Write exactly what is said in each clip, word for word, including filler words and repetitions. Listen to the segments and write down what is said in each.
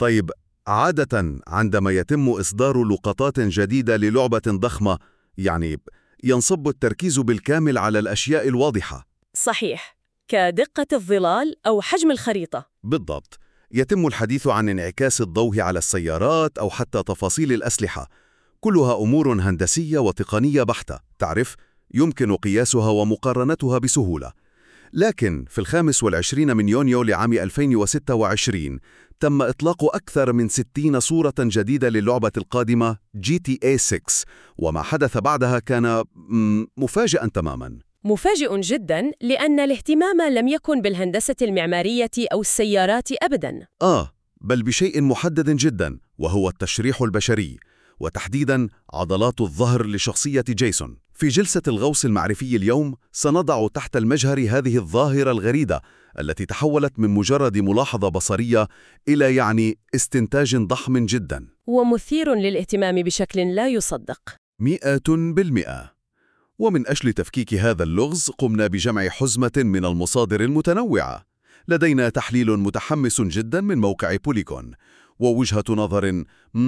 طيب، عادة عندما يتم إصدار لقطات جديدة للعبة ضخمة، يعني ينصب التركيز بالكامل على الأشياء الواضحة. صحيح، كدقة الظلال أو حجم الخريطة. بالضبط. يتم الحديث عن انعكاس الضوء على السيارات أو حتى تفاصيل الأسلحة. كلها أمور هندسية وتقنية بحتة، تعرف، يمكن قياسها ومقارنتها بسهولة. لكن في الخامس والعشرين من يونيو لعام ألفين وستة وعشرين تم إطلاق أكثر من ستين صورة جديدة للعبة القادمة جي تي إيه ستة، وما حدث بعدها كان مفاجئاً تماماً. مفاجئ جداً، لأن الاهتمام لم يكن بالهندسة المعمارية أو السيارات أبداً. آه، بل بشيء محدد جداً، وهو التشريح البشري، وتحديداً عضلات الظهر لشخصية جيسون. في جلسة الغوص المعرفي اليوم سنضع تحت المجهر هذه الظاهرة الغريبة التي تحولت من مجرد ملاحظة بصرية إلى يعني استنتاج ضخم جداً ومثير للاهتمام بشكل لا يصدق. مئة بالمئة. ومن أجل تفكيك هذا اللغز قمنا بجمع حزمة من المصادر المتنوعة. لدينا تحليل متحمس جدا من موقع بوليغون، ووجهة نظر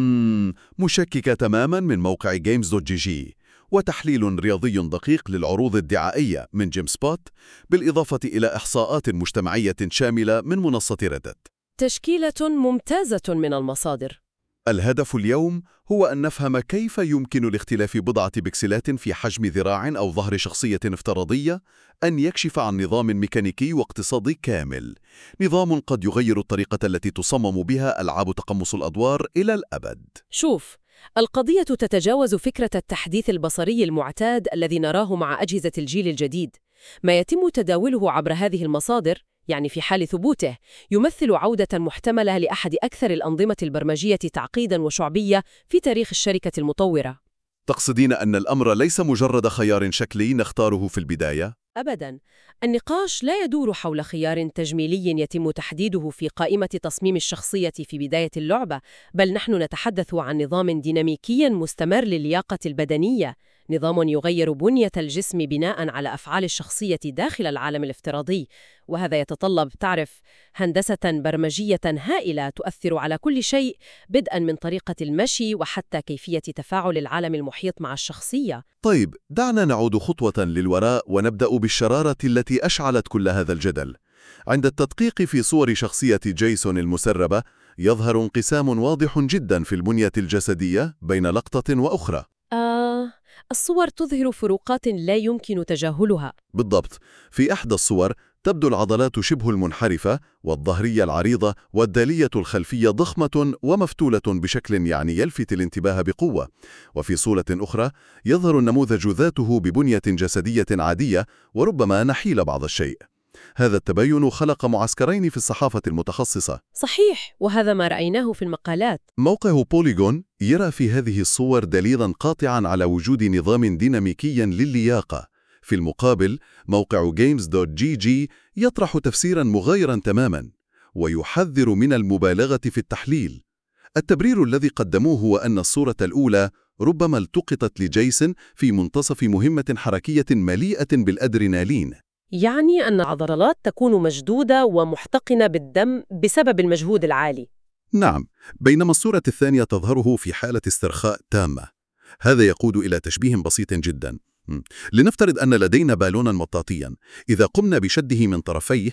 مشككة تماما من موقع جيمز دوت جي جي، وتحليل رياضي دقيق للعروض الدعائية من جيم سبوت، بالإضافة إلى إحصاءات مجتمعية شاملة من منصة ريدت. تشكيلة ممتازة من المصادر. الهدف اليوم هو أن نفهم كيف يمكن لاختلاف بضعة بكسلات في حجم ذراع أو ظهر شخصية افتراضية أن يكشف عن نظام ميكانيكي واقتصادي كامل، نظام قد يغير الطريقة التي تصمم بها ألعاب تقمص الأدوار إلى الأبد. شوف، القضية تتجاوز فكرة التحديث البصري المعتاد الذي نراه مع أجهزة الجيل الجديد. ما يتم تداوله عبر هذه المصادر، يعني في حال ثبوته، يمثل عودة محتملة لأحد أكثر الأنظمة البرمجية تعقيداً وشعبية في تاريخ الشركة المطورة. تقصدين أن الأمر ليس مجرد خيار شكلي نختاره في البداية؟ أبداً. النقاش لا يدور حول خيار تجميلي يتم تحديده في قائمة تصميم الشخصية في بداية اللعبة، بل نحن نتحدث عن نظام ديناميكي مستمر للياقة البدنية، نظام يغير بنية الجسم بناء على أفعال الشخصية داخل العالم الافتراضي. وهذا يتطلب، تعرف، هندسة برمجية هائلة تؤثر على كل شيء، بدءاً من طريقة المشي وحتى كيفية تفاعل العالم المحيط مع الشخصية. طيب، دعنا نعود خطوة للوراء ونبدأ بالشرارة التي أشعلت كل هذا الجدل. عند التدقيق في صور شخصية جيسون المسربة، يظهر انقسام واضح جدا في البنية الجسدية بين لقطة وأخرى. آه، الصور تظهر فروقات لا يمكن تجاهلها. بالضبط. في إحدى الصور تبدو العضلات شبه المنحرفة، والظهرية العريضة والدالية الخلفية ضخمة ومفتولة بشكل يعني يلفت الانتباه بقوة. وفي صورة أخرى يظهر النموذج ذاته ببنية جسدية عادية وربما نحيل بعض الشيء. هذا التباين خلق معسكرين في الصحافة المتخصصة. صحيح، وهذا ما رأيناه في المقالات. موقع بوليغون يرى في هذه الصور دليلاً قاطعاً على وجود نظام ديناميكي للياقة. في المقابل، موقع جيمز دوت جي جي يطرح تفسيراً مغايراً تماماً، ويحذر من المبالغة في التحليل. التبرير الذي قدموه هو أن الصورة الأولى ربما التقطت لجيسون في منتصف مهمة حركية مليئة بالأدرينالين، يعني أن العضلات تكون مشدودة ومحتقنة بالدم بسبب المجهود العالي. نعم، بينما الصورة الثانية تظهره في حالة استرخاء تامة. هذا يقود إلى تشبيه بسيط جدا. لنفترض أن لدينا بالونا مطاطيا، إذا قمنا بشده من طرفيه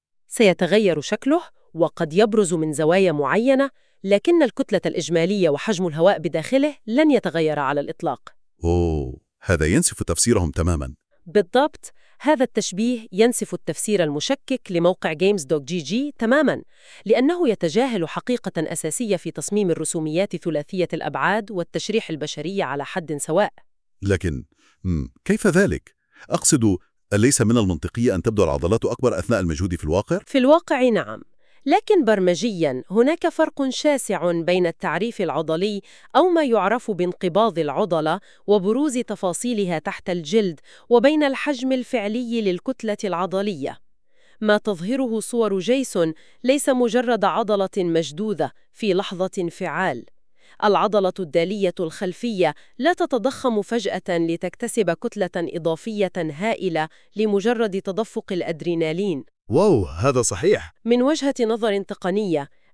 سيتغير شكله وقد يبرز من زوايا معينة، لكن الكتلة الإجمالية وحجم الهواء بداخله لن يتغير على الإطلاق. أوه، هذا ينسف تفسيرهم تماما. بالضبط، هذا التشبيه ينسف التفسير المشكك لموقع جيمز دوت جي جي تماماً، لأنه يتجاهل حقيقة أساسية في تصميم الرسوميات ثلاثية الأبعاد والتشريح البشري على حد سواء. لكن كيف ذلك؟ أقصد، أليس من المنطقي أن تبدو العضلات أكبر أثناء المجهود في الواقع؟ في الواقع نعم، لكن برمجياً هناك فرق شاسع بين التعريف العضلي أو ما يعرف بانقباض العضلة وبروز تفاصيلها تحت الجلد، وبين الحجم الفعلي للكتلة العضلية. ما تظهره صور جيسون ليس مجرد عضلة مشدودة في لحظة انفعال. العضلة الدالية الخلفية لا تتضخم فجأة لتكتسب كتلة إضافية هائلة لمجرد تدفق الأدرينالين. واو، هذا صحيح. من وجهة نظر تقنية،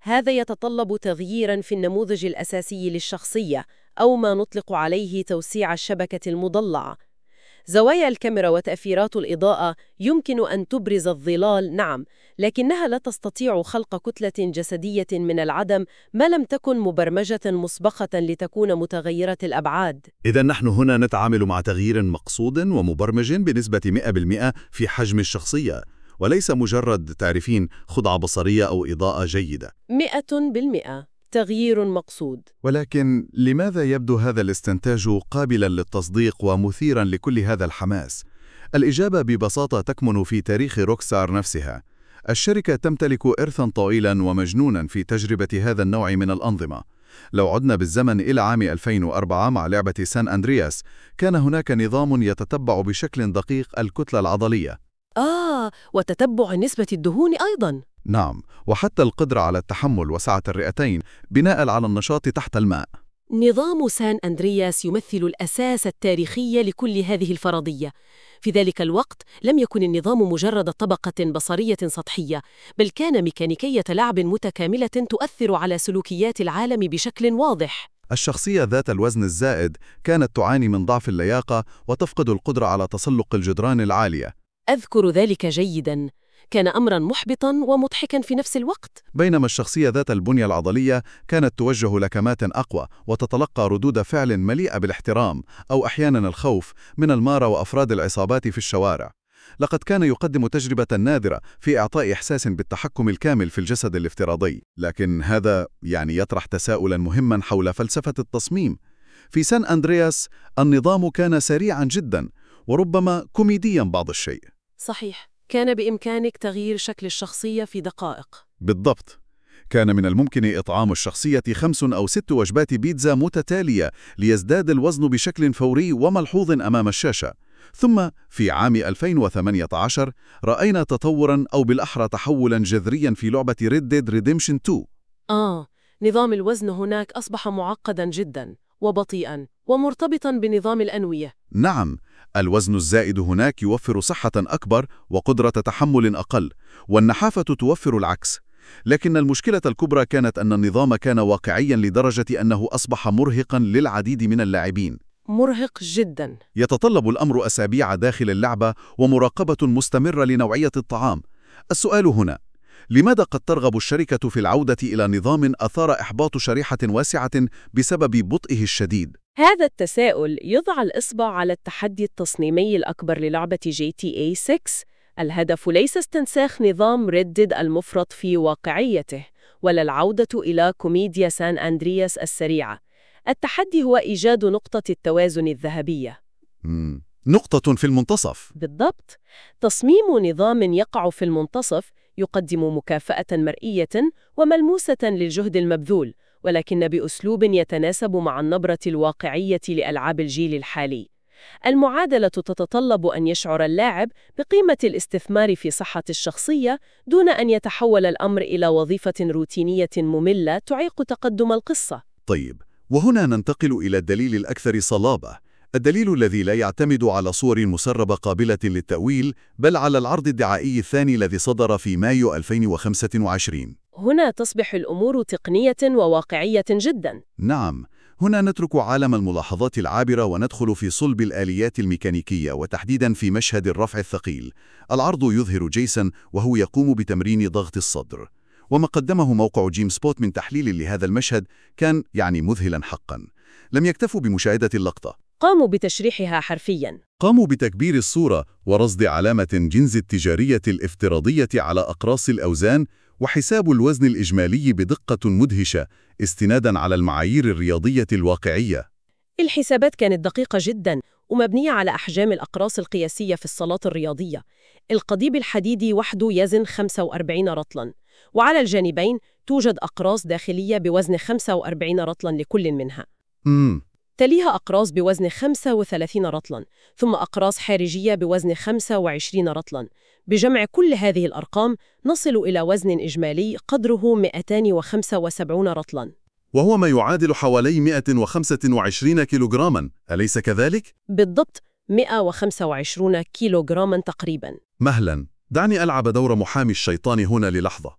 هذا يتطلب تغييراً في النموذج الأساسي للشخصية، أو ما نطلق عليه توسيع الشبكة المضلعة. زوايا الكاميرا وتأثيرات الإضاءة يمكن أن تبرز الظلال، نعم، لكنها لا تستطيع خلق كتلة جسدية من العدم ما لم تكن مبرمجة مسبقة لتكون متغيرة الأبعاد. إذا نحن هنا نتعامل مع تغيير مقصود ومبرمج بنسبة مئة بالمئة في حجم الشخصية، وليس مجرد تعرفين خدعة بصرية أو إضاءة جيدة. مئة بالمئة تغيير مقصود. ولكن لماذا يبدو هذا الاستنتاج قابلا للتصديق ومثيرا لكل هذا الحماس؟ الإجابة ببساطة تكمن في تاريخ روكستار نفسها. الشركة تمتلك إرثا طويلا ومجنونا في تجربة هذا النوع من الأنظمة. لو عدنا بالزمن إلى عام ألفين وأربعة مع لعبة سان أندرياس، كان هناك نظام يتتبع بشكل دقيق الكتلة العضلية. آه، وتتبع نسبة الدهون أيضاً. نعم، وحتى القدرة على التحمل وسعة الرئتين بناء على النشاط تحت الماء. نظام سان أندرياس يمثل الأساس التاريخي لكل هذه الفرضية. في ذلك الوقت لم يكن النظام مجرد طبقة بصرية سطحية، بل كان ميكانيكية لعب متكاملة تؤثر على سلوكيات العالم بشكل واضح. الشخصية ذات الوزن الزائد كانت تعاني من ضعف اللياقة وتفقد القدرة على تسلق الجدران العالية. أذكر ذلك جيداً. كان أمراً محبطاً ومضحكاً في نفس الوقت. بينما الشخصية ذات البنية العضلية كانت توجه لكمات أقوى وتتلقى ردود فعل مليئة بالاحترام أو أحياناً الخوف من المارة وأفراد العصابات في الشوارع. لقد كان يقدم تجربة نادرة في إعطاء إحساس بالتحكم الكامل في الجسد الافتراضي. لكن هذا يعني يطرح تساؤلاً مهماً حول فلسفة التصميم. في سان أندرياس النظام كان سريعاً جداً وربما كوميدياً بعض الشيء. صحيح، كان بإمكانك تغيير شكل الشخصية في دقائق. بالضبط. كان من الممكن إطعام الشخصية خمس أو ست وجبات بيتزا متتالية ليزداد الوزن بشكل فوري وملحوظ أمام الشاشة. ثم في عام ألفين وثمانية عشر رأينا تطوراً أو بالأحرى تحولاً جذرياً في لعبة Red Dead Redemption تو. آه، نظام الوزن هناك أصبح معقداً جداً وبطيئاً ومرتبطاً بنظام الأنوية. نعم، الوزن الزائد هناك يوفر صحة أكبر وقدرة تحمل أقل، والنحافة توفر العكس. لكن المشكلة الكبرى كانت أن النظام كان واقعياً لدرجة أنه أصبح مرهقاً للعديد من اللاعبين. مرهق جداً. يتطلب الأمر أسابيع داخل اللعبة ومراقبة مستمرة لنوعية الطعام. السؤال هنا: لماذا قد ترغب الشركة في العودة إلى نظام أثار إحباط شريحة واسعة بسبب بطئه الشديد؟ هذا التساؤل يضع الإصبع على التحدي التصميمي الأكبر للعبة جي تي إيه ستة. الهدف ليس استنساخ نظام ريد ديد المفرط في واقعيته، ولا العودة إلى كوميديا سان أندرياس السريعة. التحدي هو إيجاد نقطة التوازن الذهبية. مم. نقطة في المنتصف. بالضبط. تصميم نظام يقع في المنتصف يقدم مكافأة مرئية وملموسة للجهد المبذول، ولكن بأسلوب يتناسب مع النبرة الواقعية لألعاب الجيل الحالي. المعادلة تتطلب أن يشعر اللاعب بقيمة الاستثمار في صحة الشخصية دون أن يتحول الأمر إلى وظيفة روتينية مملة تعيق تقدم القصة. طيب، وهنا ننتقل إلى الدليل الأكثر صلابة، الدليل الذي لا يعتمد على صور مسربة قابلة للتأويل، بل على العرض الدعائي الثاني الذي صدر في مايو ألفين وخمسة وعشرين. هنا تصبح الأمور تقنية وواقعية جداً. نعم، هنا نترك عالم الملاحظات العابرة وندخل في صلب الآليات الميكانيكية، وتحديداً في مشهد الرفع الثقيل. العرض يظهر جيسون وهو يقوم بتمرين ضغط الصدر، وما قدمه موقع جيم سبوت من تحليل لهذا المشهد كان يعني مذهلاً حقاً. لم يكتفوا بمشاهدة اللقطة، قاموا بتشريحها حرفياً. قاموا بتكبير الصورة ورصد علامة جنز التجارية الافتراضية على أقراص الأوزان، وحساب الوزن الإجمالي بدقة مدهشة استناداً على المعايير الرياضية الواقعية. الحسابات كانت دقيقة جداً ومبنية على أحجام الأقراص القياسية في الصالات الرياضية. القضيب الحديدي وحده يزن خمسة وأربعين رطلاً، وعلى الجانبين توجد أقراص داخلية بوزن خمسة وأربعين رطلاً لكل منها. مم. تليها أقراص بوزن خمسة وثلاثين رطلاً، ثم أقراص خارجية بوزن خمسة وعشرين رطلاً. بجمع كل هذه الأرقام نصل إلى وزن إجمالي قدره مئتين وخمسة وسبعين رطلاً، وهو ما يعادل حوالي مئة وخمسة وعشرين كيلوغراما، أليس كذلك؟ بالضبط، مئة وخمسة وعشرين كيلوغراما تقريباً. مهلاً، دعني ألعب دور محامي الشيطان هنا للحظة.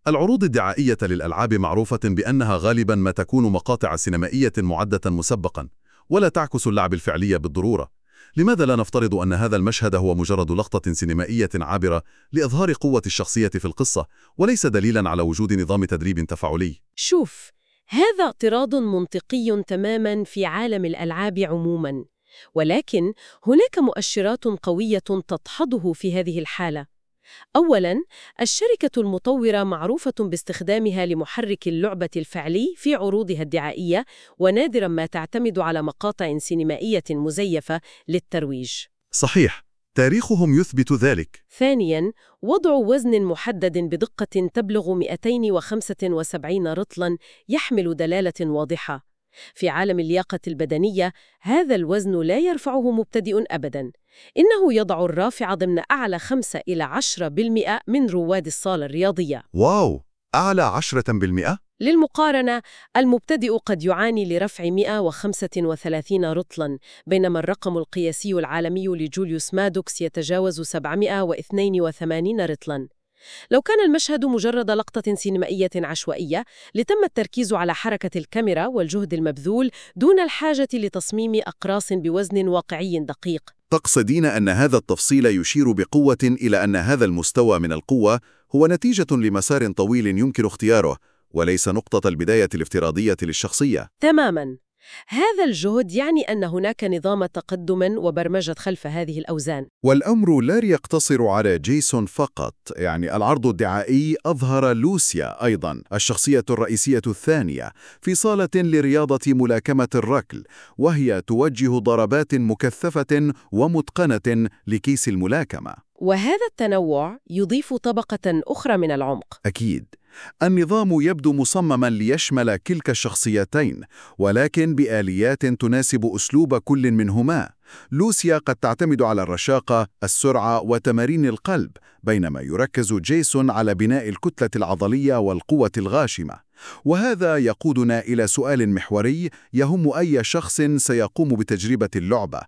العروض الدعائية للألعاب معروفة بأنها غالباً ما تكون مقاطع سينمائية معدة مسبقاً، ولا تعكس اللعب الفعلي بالضرورة. لماذا لا نفترض أن هذا المشهد هو مجرد لقطة سينمائية عابرة لإظهار قوة الشخصية في القصة، وليس دليلاً على وجود نظام تدريب تفاعلي؟ شوف، هذا اعتراض منطقي تماماً في عالم الألعاب عموماً، ولكن هناك مؤشرات قوية تدحضه في هذه الحالة. أولاً، الشركة المطورة معروفة باستخدامها لمحرك اللعبة الفعلي في عروضها الدعائية، ونادراً ما تعتمد على مقاطع سينمائية مزيفة للترويج. صحيح، تاريخهم يثبت ذلك. ثانياً، وضع وزن محدد بدقة تبلغ مئتين وخمسة وسبعين رطلاً يحمل دلالة واضحة. في عالم اللياقة البدنية، هذا الوزن لا يرفعه مبتدئ أبداً، إنه يضع الرافع ضمن أعلى خمسة إلى عشرة بالمئة من رواد الصالة الرياضية. واو، أعلى عشرة بالمئة؟ للمقارنة، المبتدئ قد يعاني لرفع مئة وخمسة وثلاثين رطلاً، بينما الرقم القياسي العالمي لجوليوس مادوكس يتجاوز سبعمئة واثنين وثمانين رطلاً. لو كان المشهد مجرد لقطة سينمائية عشوائية لتم التركيز على حركة الكاميرا والجهد المبذول دون الحاجة لتصميم أقراص بوزن واقعي دقيق. تقصدين أن هذا التفصيل يشير بقوة إلى أن هذا المستوى من القوة هو نتيجة لمسار طويل يمكن اختياره، وليس نقطة البداية الافتراضية للشخصية؟ تماماً. هذا الجهد يعني أن هناك نظام تقدم وبرمجة خلف هذه الأوزان. والأمر لا يقتصر على جيسون فقط، يعني العرض الدعائي أظهر لوسيا أيضاً، الشخصية الرئيسية الثانية، في صالة لرياضة ملاكمة الركل، وهي توجه ضربات مكثفة ومتقنة لكيس الملاكمة. وهذا التنوع يضيف طبقة أخرى من العمق. أكيد، النظام يبدو مصمماً ليشمل كلتا الشخصيتين، ولكن بآليات تناسب أسلوب كل منهما. لوسيا قد تعتمد على الرشاقة، السرعة وتمارين القلب، بينما يركز جيسون على بناء الكتلة العضلية والقوة الغاشمة. وهذا يقودنا إلى سؤال محوري يهم أي شخص سيقوم بتجربة اللعبة: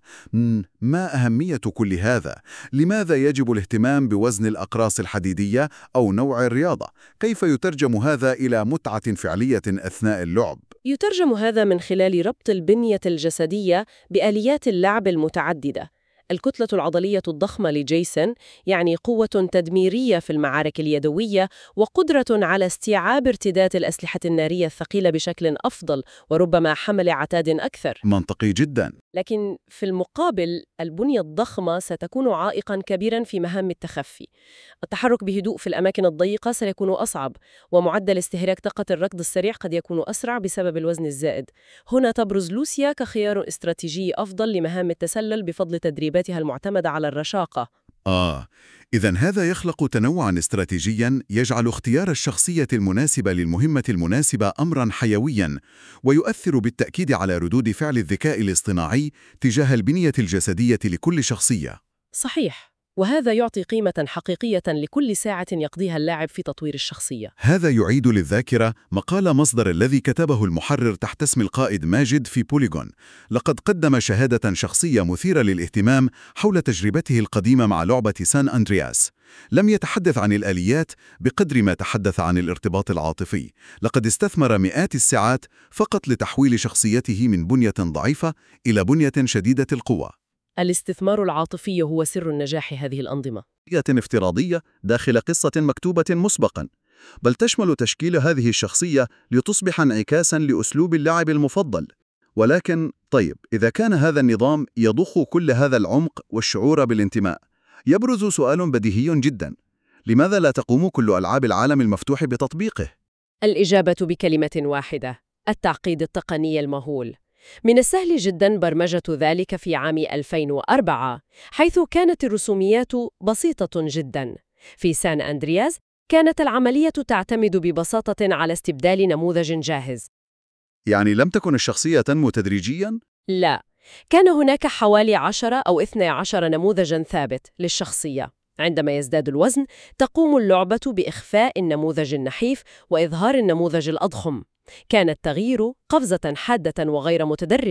ما أهمية كل هذا؟ لماذا يجب الاهتمام بوزن الأقراص الحديدية أو نوع الرياضة؟ كيف يترجم هذا إلى متعة فعلية أثناء اللعب؟ يترجم هذا من خلال ربط البنية الجسدية بآليات اللعب المتعددة. الكتلة العضلية الضخمة لجيسون يعني قوة تدميرية في المعارك اليدوية، وقدرة على استيعاب ارتداد الأسلحة النارية الثقيلة بشكل أفضل، وربما حمل عتاد أكثر. منطقي جداً. لكن في المقابل، البنية الضخمة ستكون عائقاً كبيراً في مهام التخفي. التحرك بهدوء في الأماكن الضيقة سيكون أصعب، ومعدل استهلاك طاقة الركض السريع قد يكون أسرع بسبب الوزن الزائد. هنا تبرز لوسيا كخيار استراتيجي أفضل لمهام التسلل بفضل تدريباتها المعتمدة على الرشاقة. آه، إذن هذا يخلق تنوعاً استراتيجياً يجعل اختيار الشخصية المناسبة للمهمة المناسبة أمراً حيوياً، ويؤثر بالتأكيد على ردود فعل الذكاء الاصطناعي تجاه البنية الجسدية لكل شخصية. صحيح، وهذا يعطي قيمة حقيقية لكل ساعة يقضيها اللاعب في تطوير الشخصية. هذا يعيد للذاكرة مقال مصدر الذي كتبه المحرر تحت اسم القائد ماجد في بوليغون. لقد قدم شهادة شخصية مثيرة للاهتمام حول تجربته القديمة مع لعبة سان أندرياس. لم يتحدث عن الآليات بقدر ما تحدث عن الارتباط العاطفي. لقد استثمر مئات الساعات فقط لتحويل شخصيته من بنية ضعيفة إلى بنية شديدة القوة. الاستثمار العاطفي هو سر النجاح هذه الأنظمة. افتراضية داخل قصة مكتوبة مسبقاً، بل تشمل تشكيل هذه الشخصية لتصبح انعكاساً لأسلوب اللعب المفضل. ولكن طيب، إذا كان هذا النظام يضخ كل هذا العمق والشعور بالانتماء، يبرز سؤال بديهي جداً: لماذا لا تقوم كل ألعاب العالم المفتوح بتطبيقه؟ الإجابة بكلمة واحدة: التعقيد التقني المهول. من السهل جداً برمجة ذلك في عام ألفين وأربعة، حيث كانت الرسوميات بسيطة جداً. في سان أندرياس كانت العملية تعتمد ببساطة على استبدال نموذج جاهز. يعني لم تكن الشخصية تنمو تدريجياً؟ لا، كان هناك حوالي عشرة أو اثني عشر نموذجاً ثابت للشخصية. عندما يزداد الوزن، تقوم اللعبة بإخفاء النموذج النحيف وإظهار النموذج الأضخم. كان التغيير قفزة حادة وغير متدرجة.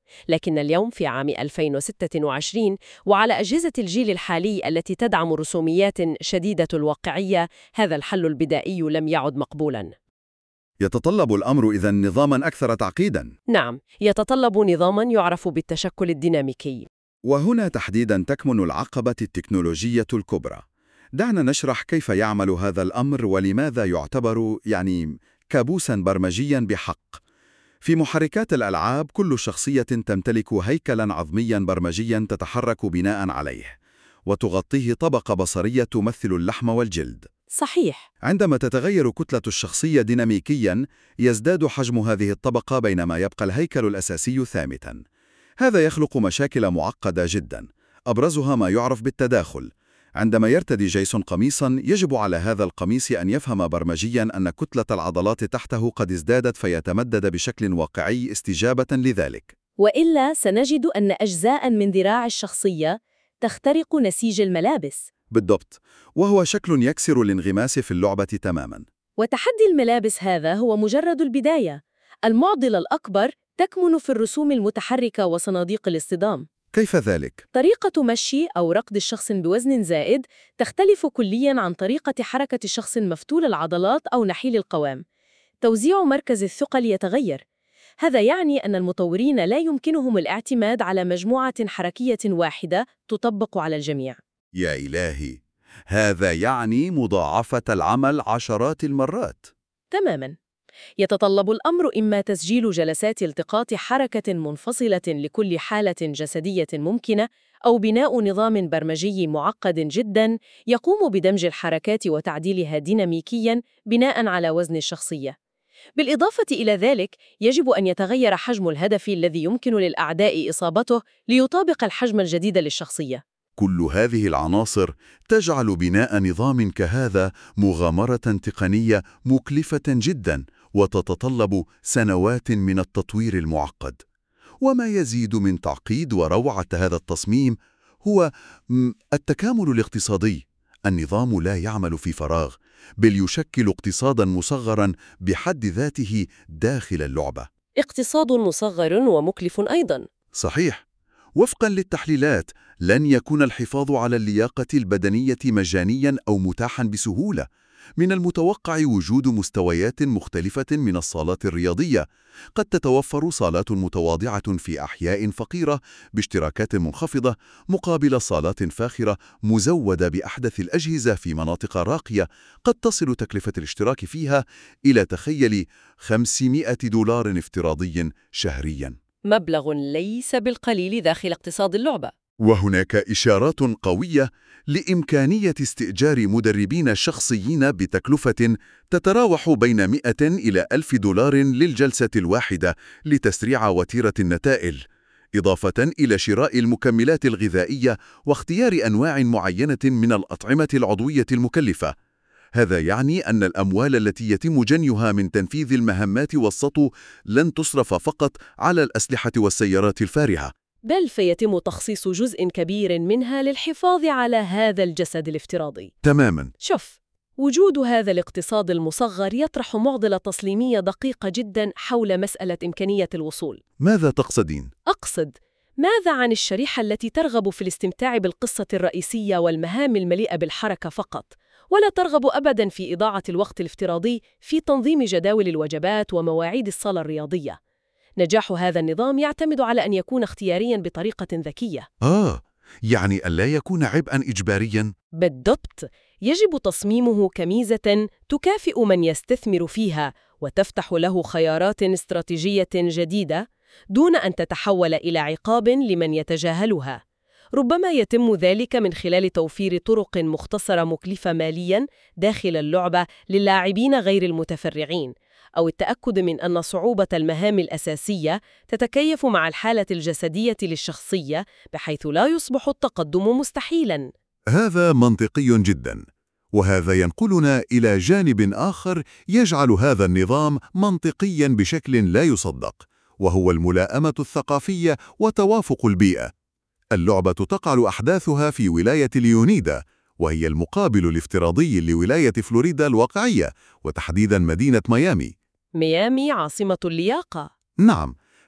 لكن اليوم في عام ألفين وستة وعشرين وعلى أجهزة الجيل الحالي التي تدعم رسوميات شديدة الواقعية، هذا الحل البدائي لم يعد مقبولاً. يتطلب الأمر إذن نظاماً أكثر تعقيداً. نعم، يتطلب نظاماً يعرف بالتشكل الديناميكي. وهنا تحديداً تكمن العقبة التكنولوجية الكبرى. دعنا نشرح كيف يعمل هذا الأمر ولماذا يعتبر يعني كابوساً برمجياً بحق. في محركات الألعاب كل شخصية تمتلك هيكلاً عظمياً برمجياً تتحرك بناء عليه، وتغطيه طبقة بصرية تمثل اللحم والجلد. صحيح. عندما تتغير كتلة الشخصية ديناميكياً، يزداد حجم هذه الطبقة بينما يبقى الهيكل الأساسي ثابتاً. هذا يخلق مشاكل معقدة جداً، أبرزها ما يعرف بالتداخل. عندما يرتدي جيسون قميصاً، يجب على هذا القميص أن يفهم برمجياً أن كتلة العضلات تحته قد ازدادت فيتمدد بشكل واقعي استجابة لذلك. وإلا سنجد أن أجزاء من ذراع الشخصية تخترق نسيج الملابس. بالضبط، وهو شكل يكسر الانغماس في اللعبة تماماً. وتحدي الملابس هذا هو مجرد البداية. المعضلة الأكبر تكمن في الرسوم المتحركة وصناديق الاصطدام. كيف ذلك؟ طريقة مشي أو ركض الشخص بوزن زائد تختلف كلياً عن طريقة حركة شخص مفتول العضلات أو نحيل القوام. توزيع مركز الثقل يتغير. هذا يعني أن المطورين لا يمكنهم الاعتماد على مجموعة حركية واحدة تطبق على الجميع. يا إلهي، هذا يعني مضاعفة العمل عشرات المرات. تماماً. يتطلب الأمر إما تسجيل جلسات التقاط حركة منفصلة لكل حالة جسدية ممكنة، أو بناء نظام برمجي معقد جداً يقوم بدمج الحركات وتعديلها ديناميكياً بناء على وزن الشخصية. بالإضافة إلى ذلك، يجب أن يتغير حجم الهدف الذي يمكن للأعداء إصابته ليطابق الحجم الجديد للشخصية. كل هذه العناصر تجعل بناء نظام كهذا مغامرة تقنية مكلفة جداً، وتتطلب سنوات من التطوير المعقد. وما يزيد من تعقيد وروعة هذا التصميم هو التكامل الاقتصادي. النظام لا يعمل في فراغ، بل يشكل اقتصاداً مصغراً بحد ذاته داخل اللعبة. اقتصاد مصغر ومكلف أيضاً. صحيح. وفقاً للتحليلات، لن يكون الحفاظ على اللياقة البدنية مجانياً أو متاحاً بسهولة. من المتوقع وجود مستويات مختلفة من الصالات الرياضية. قد تتوفر صالات متواضعة في أحياء فقيرة باشتراكات منخفضة، مقابل صالات فاخرة مزودة بأحدث الأجهزة في مناطق راقية، قد تصل تكلفة الاشتراك فيها إلى تخيل خمسمائة دولار افتراضي شهرياً. مبلغ ليس بالقليل داخل اقتصاد اللعبة. وهناك إشارات قوية لإمكانية استئجار مدربين شخصيين بتكلفة تتراوح بين مئة إلى ألف دولار للجلسة الواحدة لتسريع وتيرة النتائج، إضافة إلى شراء المكملات الغذائية واختيار أنواع معينة من الأطعمة العضوية المكلفة. هذا يعني أن الأموال التي يتم جنيها من تنفيذ المهمات والسطو لن تصرف فقط على الأسلحة والسيارات الفارهة، بل فيتم تخصيص جزء كبير منها للحفاظ على هذا الجسد الافتراضي. تماماً. شوف، وجود هذا الاقتصاد المصغر يطرح معضلة تصميمية دقيقة جداً حول مسألة إمكانية الوصول. ماذا تقصدين؟ أقصد، ماذا عن الشريحة التي ترغب في الاستمتاع بالقصة الرئيسية والمهام المليئة بالحركة فقط، ولا ترغب أبداً في إضاعة الوقت الافتراضي في تنظيم جداول الوجبات ومواعيد الصالة الرياضية؟ نجاح هذا النظام يعتمد على أن يكون اختيارياً بطريقة ذكية. آه، يعني ألا يكون عبئاً إجبارياً؟ بالضبط، يجب تصميمه كميزة تكافئ من يستثمر فيها وتفتح له خيارات استراتيجية جديدة دون أن تتحول إلى عقاب لمن يتجاهلها. ربما يتم ذلك من خلال توفير طرق مختصرة مكلفة مالياً داخل اللعبة للاعبين غير المتفرعين، أو التأكد من أن صعوبة المهام الأساسية تتكيف مع الحالة الجسدية للشخصية بحيث لا يصبح التقدم مستحيلاً. هذا منطقي جداً، وهذا ينقلنا إلى جانب آخر يجعل هذا النظام منطقياً بشكل لا يصدق، وهو الملائمة الثقافية وتوافق البيئة. اللعبة تقع أحداثها في ولاية ليونيدا، وهي المقابل الافتراضي لولاية فلوريدا الواقعية، وتحديداً مدينة ميامي. ميامي عاصمة اللياقة. نعم،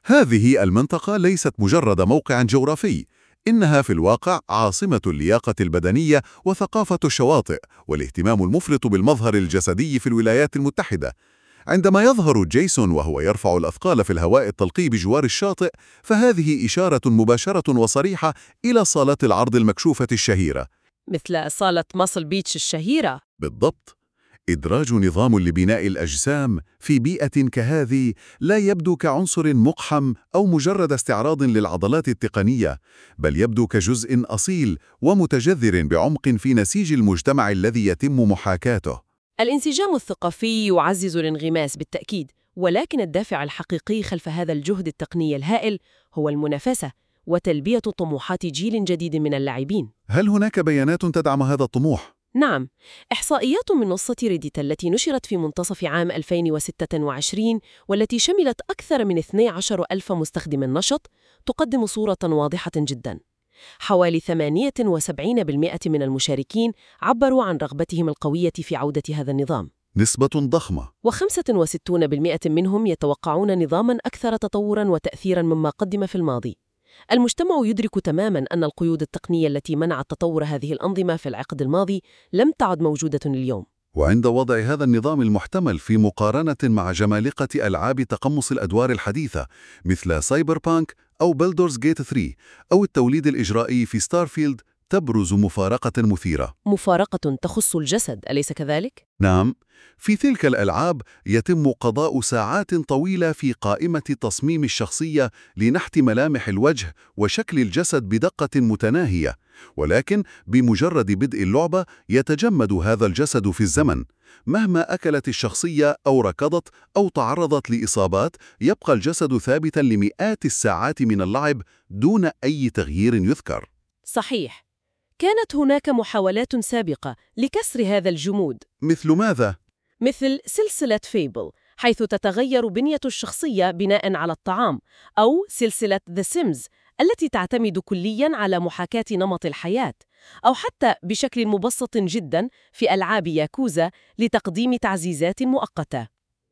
هذه المنطقة ليست مجرد موقع جغرافي، إنها في الواقع عاصمة اللياقة البدنية وثقافة الشواطئ والاهتمام المفرط بالمظهر الجسدي في الولايات المتحدة. عندما يظهر جيسون وهو يرفع الأثقال في الهواء الطلقي بجوار الشاطئ، فهذه إشارة مباشرة وصريحة إلى صالات العرض المكشوفة الشهيرة. مثل صالة ماسل بيتش الشهيرة. بالضبط. إدراج نظام لبناء الأجسام في بيئة كهذه لا يبدو كعنصر مقحم أو مجرد استعراض للعضلات التقنية، بل يبدو كجزء أصيل ومتجذر بعمق في نسيج المجتمع الذي يتم محاكاته. الانسجام الثقافي يعزز الانغماس بالتأكيد، ولكن الدافع الحقيقي خلف هذا الجهد التقني الهائل هو المنافسة وتلبية طموحات جيل جديد من اللاعبين. هل هناك بيانات تدعم هذا الطموح؟ نعم، إحصائيات من منصة ريديت التي نشرت في منتصف عام ألفين وستة وعشرين والتي شملت أكثر من اثني عشر ألف مستخدم نشط تقدم صورة واضحة جداً. حوالي ثمانية وسبعين بالمئة من المشاركين عبروا عن رغبتهم القوية في عودة هذا النظام، نسبة ضخمة. وخمسة وستون بالمئة منهم يتوقعون نظاماً أكثر تطوراً وتأثيراً مما قدم في الماضي. المجتمع يدرك تماماً أن القيود التقنية التي منعت تطور هذه الأنظمة في العقد الماضي لم تعد موجودة اليوم. وعند وضع هذا النظام المحتمل في مقارنة مع جمالقة ألعاب تقمص الأدوار الحديثة مثل سايبر بانك أو بلدورز جيت ثري أو التوليد الإجرائي في ستارفيلد، تبرز مفارقة مثيرة. مفارقة تخص الجسد، أليس كذلك؟ نعم، في تلك الألعاب يتم قضاء ساعات طويلة في قائمة تصميم الشخصية لنحت ملامح الوجه وشكل الجسد بدقة متناهية، ولكن بمجرد بدء اللعبة يتجمد هذا الجسد في الزمن. مهما أكلت الشخصية أو ركضت أو تعرضت لإصابات، يبقى الجسد ثابتاً لمئات الساعات من اللعب دون أي تغيير يذكر. صحيح. كانت هناك محاولات سابقة لكسر هذا الجمود. مثل ماذا؟ مثل سلسلة فيبل، حيث تتغير بنية الشخصية بناء على الطعام، أو سلسلة The Sims التي تعتمد كلياً على محاكاة نمط الحياة، أو حتى بشكل مبسط جداً في ألعاب ياكوزا لتقديم تعزيزات مؤقتة.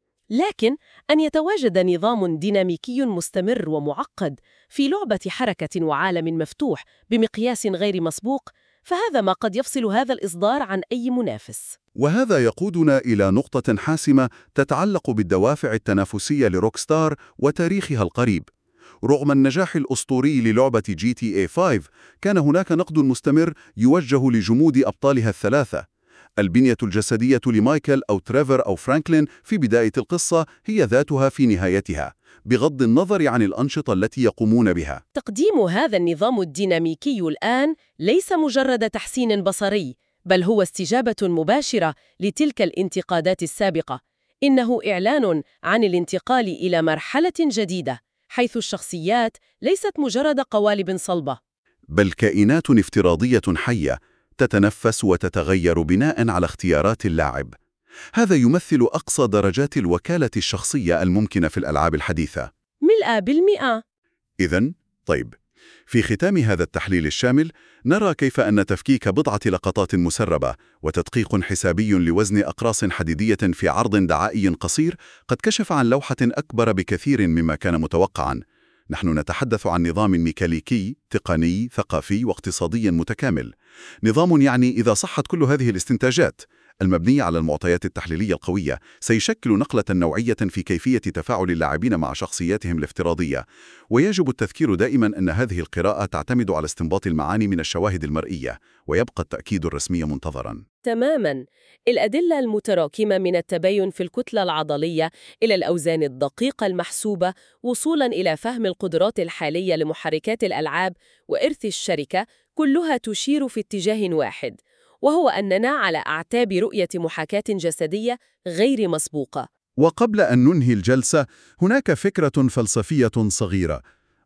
لكن أن يتواجد نظام ديناميكي مستمر ومعقد في لعبة حركة وعالم مفتوح بمقياس غير مسبوق، فهذا ما قد يفصل هذا الإصدار عن أي منافس. وهذا يقودنا إلى نقطة حاسمة تتعلق بالدوافع التنافسية لروكستار وتاريخها القريب. رغم النجاح الأسطوري للعبة جي تي إيه خمسة، كان هناك نقد مستمر يوجه لجمود أبطالها الثلاثة. البنية الجسدية لمايكل أو تريفر أو فرانكلين في بداية القصة هي ذاتها في نهايتها، بغض النظر عن الأنشطة التي يقومون بها. تقديم هذا النظام الديناميكي الآن ليس مجرد تحسين بصري، بل هو استجابة مباشرة لتلك الانتقادات السابقة. إنه إعلان عن الانتقال إلى مرحلة جديدة، حيث الشخصيات ليست مجرد قوالب صلبة، بل كائنات افتراضية حية تتنفس وتتغير بناء على اختيارات اللاعب. هذا يمثل أقصى درجات الوكالة الشخصية الممكنة في الألعاب الحديثة. ملء بالمئة. إذن، طيب، في ختام هذا التحليل الشامل نرى كيف أن تفكيك بضعة لقطات مسربة وتدقيق حسابي لوزن أقراص حديدية في عرض دعائي قصير قد كشف عن لوحة أكبر بكثير مما كان متوقعاً. نحن نتحدث عن نظام ميكانيكي، تقني، ثقافي واقتصادي متكامل. نظام يعني إذا صحت كل هذه الاستنتاجات المبنية على المعطيات التحليلية القوية سيشكل نقلة نوعية في كيفية تفاعل اللاعبين مع شخصياتهم الافتراضية. ويجب التذكير دائما أن هذه القراءة تعتمد على استنباط المعاني من الشواهد المرئية، ويبقى التأكيد الرسمي منتظرا. تماما. الأدلة المتراكمة من التباين في الكتلة العضلية إلى الأوزان الدقيقة المحسوبة وصولا إلى فهم القدرات الحالية لمحركات الألعاب وإرث الشركة كلها تشير في اتجاه واحد، وهو أننا على أعتاب رؤية محاكاة جسدية غير مسبوقة. وقبل أن ننهي الجلسة، هناك فكرة فلسفية صغيرة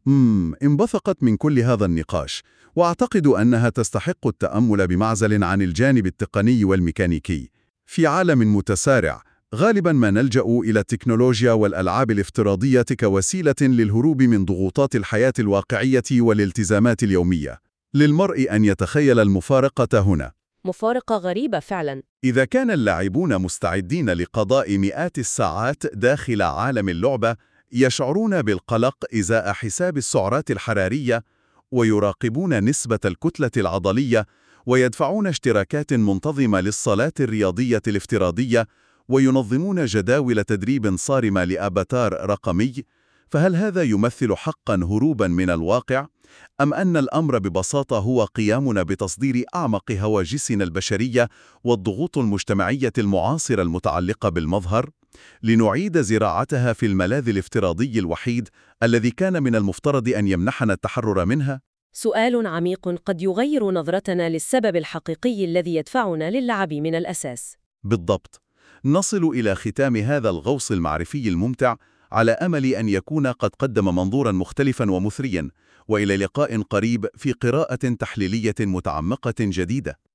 مم انبثقت من كل هذا النقاش، وأعتقد أنها تستحق التأمل بمعزل عن الجانب التقني والميكانيكي. في عالم متسارع، غالباً ما نلجأ إلى التكنولوجيا والألعاب الافتراضية كوسيلة للهروب من ضغوطات الحياة الواقعية والالتزامات اليومية. للمرء أن يتخيل المفارقة هنا. مفارقة غريبة فعلاً. إذا كان اللاعبون مستعدين لقضاء مئات الساعات داخل عالم اللعبة، يشعرون بالقلق إزاء حساب السعرات الحرارية، ويراقبون نسبة الكتلة العضلية، ويدفعون اشتراكات منتظمة للصالات الرياضية الافتراضية، وينظمون جداول تدريب صارمة لأفاتار رقمي. فهل هذا يمثل حقاً هروباً من الواقع؟ أم أن الأمر ببساطة هو قيامنا بتصدير أعمق هواجسنا البشرية والضغوط المجتمعية المعاصرة المتعلقة بالمظهر، لنعيد زراعتها في الملاذ الافتراضي الوحيد الذي كان من المفترض أن يمنحنا التحرر منها؟ سؤال عميق قد يغير نظرتنا للسبب الحقيقي الذي يدفعنا للعب من الأساس. بالضبط. نصل إلى ختام هذا الغوص المعرفي الممتع على أمل أن يكون قد قدم منظوراً مختلفاً ومثرياً، وإلى لقاء قريب في قراءة تحليلية متعمقة جديدة.